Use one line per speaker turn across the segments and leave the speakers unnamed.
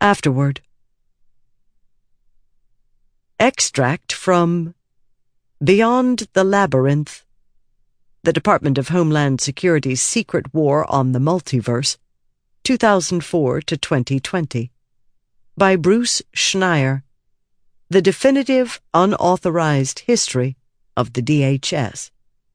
Afterward. Extract from Beyond the Labyrinth, the Department of Homeland Security's Secret War on the Multiverse, 2004 to 2020, by Bruce Schneier, The Definitive Unauthorized History of the DHS.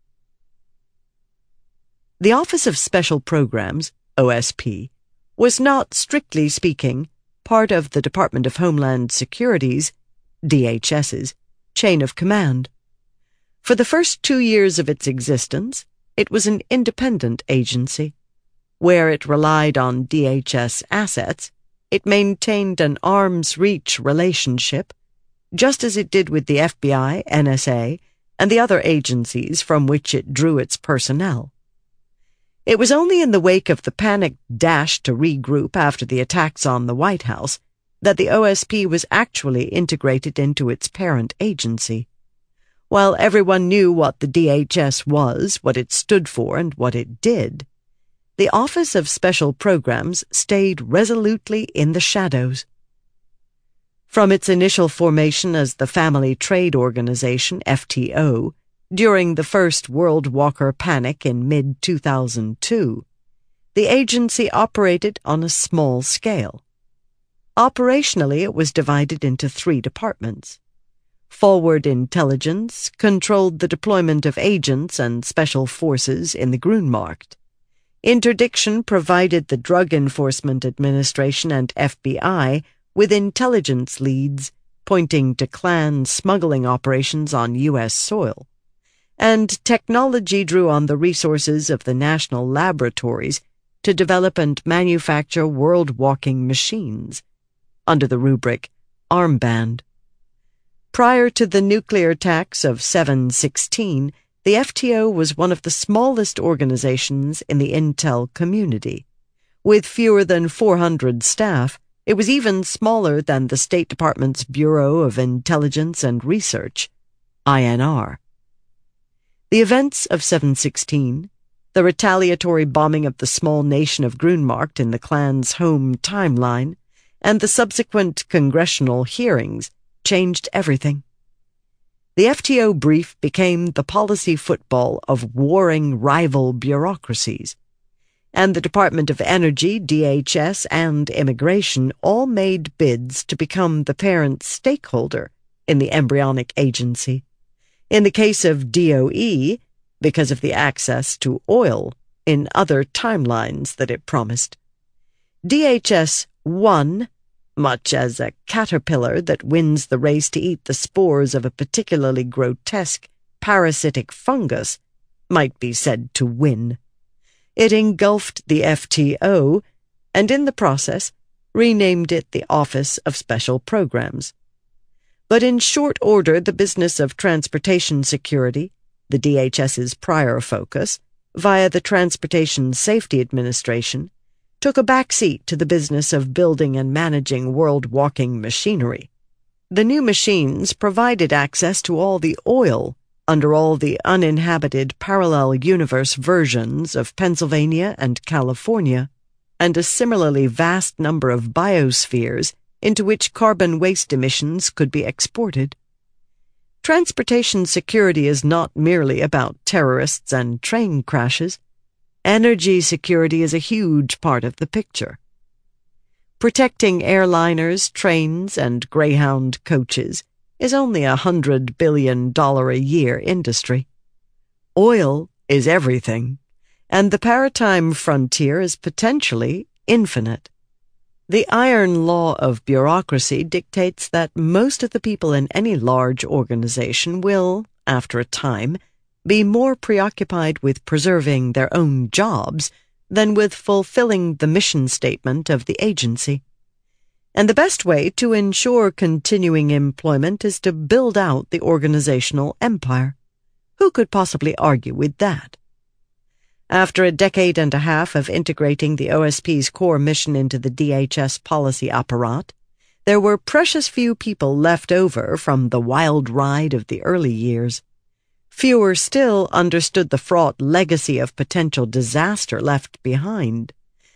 The Office of Special Programs, OSP, was not, strictly speaking, part of the Department of Homeland Security's, DHS's, chain of command. For the first 2 years of its existence, it was an independent agency. Where it relied on DHS assets, it maintained an arm's-reach relationship, just as it did with the FBI, NSA, and the other agencies from which it drew its personnel. It was only in the wake of the panicked dash to regroup after the attacks on the White House that the OSP was actually integrated into its parent agency. While everyone knew what the DHS was, what it stood for, and what it did, the Office of Special Programs stayed resolutely in the shadows. From its initial formation as the Family Trade Organization, FTO, during the first World Walker Panic in mid-2002, the agency operated on a small scale. Operationally, it was divided into 3 departments. Forward Intelligence controlled the deployment of agents and special forces in the Grunmarkt. Interdiction provided the Drug Enforcement Administration and FBI with intelligence leads pointing to Klan smuggling operations on U.S. soil. And technology drew on the resources of the national laboratories to develop and manufacture world-walking machines, under the rubric Armband. Prior to the nuclear attacks of 7/16, the FTO was one of the smallest organizations in the intel community. With fewer than 400 staff, it was even smaller than the State Department's Bureau of Intelligence and Research, INR. The events of 7/16, the retaliatory bombing of the small nation of Grunmarkt in the Klan's home timeline, and the subsequent congressional hearings changed everything. The FTO brief became the policy football of warring rival bureaucracies, and the Department of Energy, DHS, and Immigration all made bids to become the parent stakeholder in the embryonic agency. In the case of DOE, because of the access to oil in other timelines that it promised. DHS won, much as a caterpillar that wins the race to eat the spores of a particularly grotesque parasitic fungus might be said to win. It engulfed the FTO, and in the process renamed it the Office of Special Programs. But in short order, the business of transportation security, the DHS's prior focus, via the Transportation Safety Administration, took a backseat to the business of building and managing world-walking machinery. The new machines provided access to all the oil under all the uninhabited parallel universe versions of Pennsylvania and California, and a similarly vast number of biospheres into which carbon waste emissions could be exported. Transportation security is not merely about terrorists and train crashes. Energy security is a huge part of the picture. Protecting airliners, trains, and Greyhound coaches is only $100 billion a year industry. Oil is everything, and the maritime frontier is potentially infinite. The iron law of bureaucracy dictates that most of the people in any large organization will, after a time, be more preoccupied with preserving their own jobs than with fulfilling the mission statement of the agency. And the best way to ensure continuing employment is to build out the organizational empire. Who could possibly argue with that? After a decade and a half of integrating the OSP's core mission into the DHS policy apparat, there were precious few people left over from the wild ride of the early years. Fewer still understood the fraught legacy of potential disaster left behind.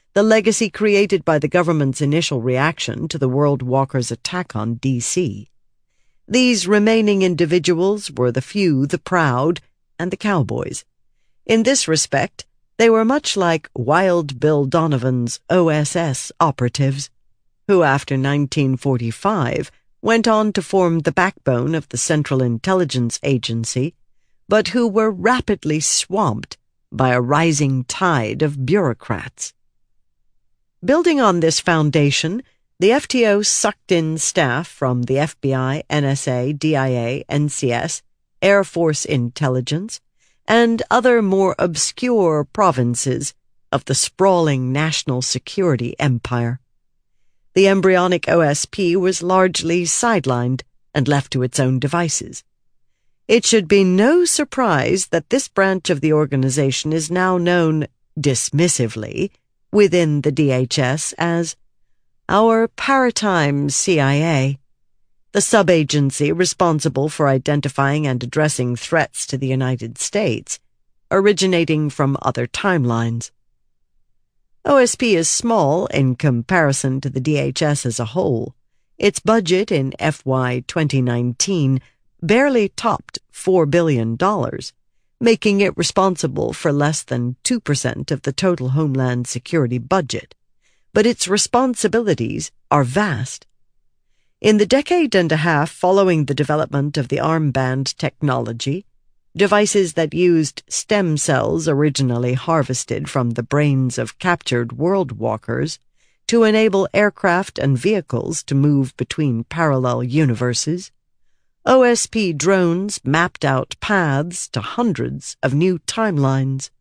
the legacy created by the government's initial reaction to the World Walkers' attack on D.C. These remaining individuals were the few, the proud, and the cowboys. In this respect, they were much like Wild Bill Donovan's OSS operatives, who after 1945 went on to form the backbone of the Central Intelligence Agency, but who were rapidly swamped by a rising tide of bureaucrats. Building on this foundation, the FTO sucked in staff from the FBI, NSA, DIA, NCS, Air Force Intelligence, and other more obscure provinces of the sprawling national security empire. The embryonic OSP was largely sidelined and left to its own devices. It should be no surprise that this branch of the organization is now known, dismissively, within the DHS as our Paratime CIA, the sub-agency responsible for identifying and addressing threats to the United States, originating from other timelines. OSP is small in comparison to the DHS as a whole. Its budget in FY 2019 barely topped $4 billion, making it responsible for less than 2% of the total Homeland Security budget. But its responsibilities are vast. In the decade and a half following the development of the armband technology, devices that used stem cells originally harvested from the brains of captured world walkers to enable aircraft and vehicles to move between parallel universes, OSP drones mapped out paths to hundreds of new timelines.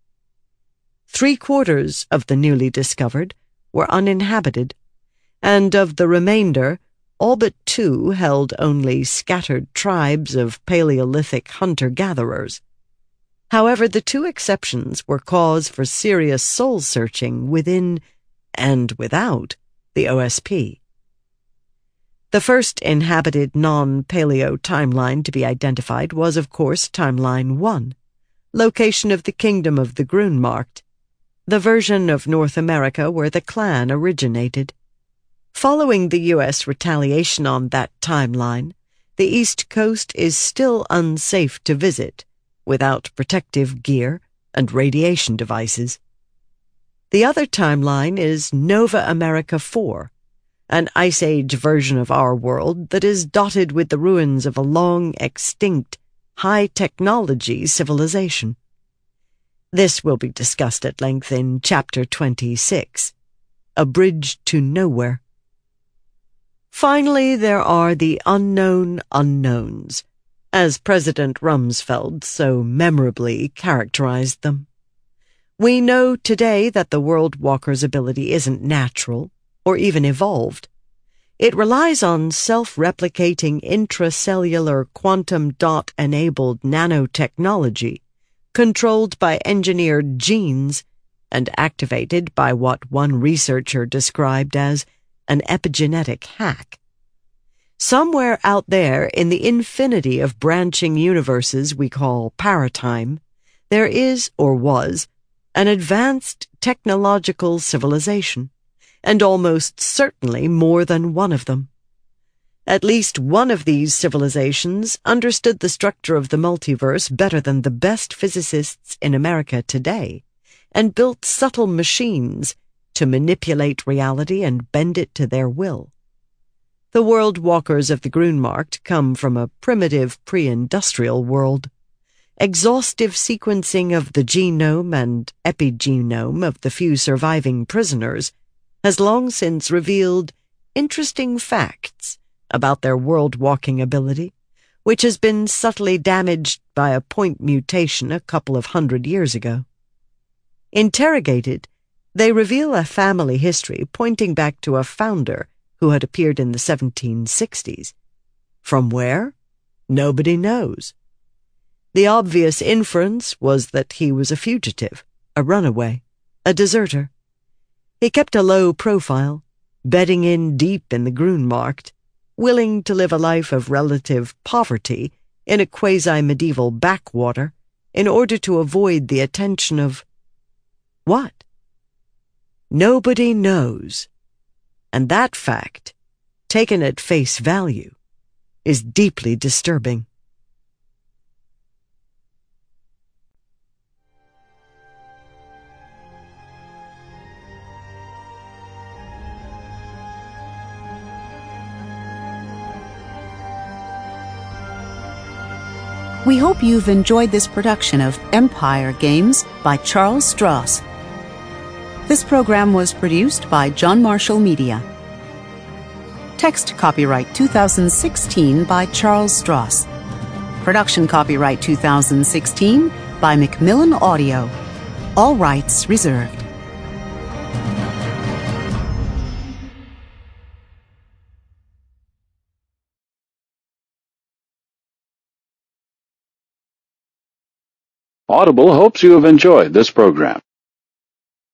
3/4 of the newly discovered were uninhabited, and of the remainder, all but 2 held only scattered tribes of Paleolithic hunter-gatherers. However, the 2 exceptions were cause for serious soul-searching within and without the OSP. The first inhabited non-paleo timeline to be identified was, of course, Timeline 1, location of the Kingdom of the Grunmarkt, the version of North America where the clan originated. Following the U.S. retaliation on that timeline, the East Coast is still unsafe to visit without protective gear and radiation devices. The other timeline is Nova America 4, an Ice Age version of our world that is dotted with the ruins of a long-extinct, high-technology civilization. This will be discussed at length in Chapter 26, A Bridge to Nowhere. Finally, there are the unknown unknowns, as President Rumsfeld so memorably characterized them. We know today that the World Walker's ability isn't natural or even evolved. It relies on self-replicating intracellular quantum dot-enabled nanotechnology controlled by engineered genes and activated by what one researcher described as an epigenetic hack. Somewhere out there in the infinity of branching universes we call Paratime, there is, or was, an advanced technological civilization, and almost certainly more than one of them. At least one of these civilizations understood the structure of the multiverse better than the best physicists in America today, and built subtle machines to manipulate reality and bend it to their will. The world walkers of the Grunmarkt come from a primitive pre-industrial world. Exhaustive sequencing of the genome and epigenome of the few surviving prisoners has long since revealed interesting facts about their world-walking ability, which has been subtly damaged by a point mutation a couple of 100 years ago. Interrogated, they reveal a family history pointing back to a founder who had appeared in the 1760s. From where? Nobody knows. The obvious inference was that he was a fugitive, a runaway, a deserter. He kept a low profile, bedding in deep in the Grunmarkt, willing to live a life of relative poverty in a quasi-medieval backwater in order to avoid the attention of what? Nobody knows. And that fact, taken at face value, is deeply disturbing.
We hope you've enjoyed this production of Empire Games by Charles Stross. This program was produced by John Marshall Media. Text copyright 2016 by Charles Stross. Production copyright 2016 by Macmillan Audio. All rights reserved.
Audible hopes you have enjoyed this program.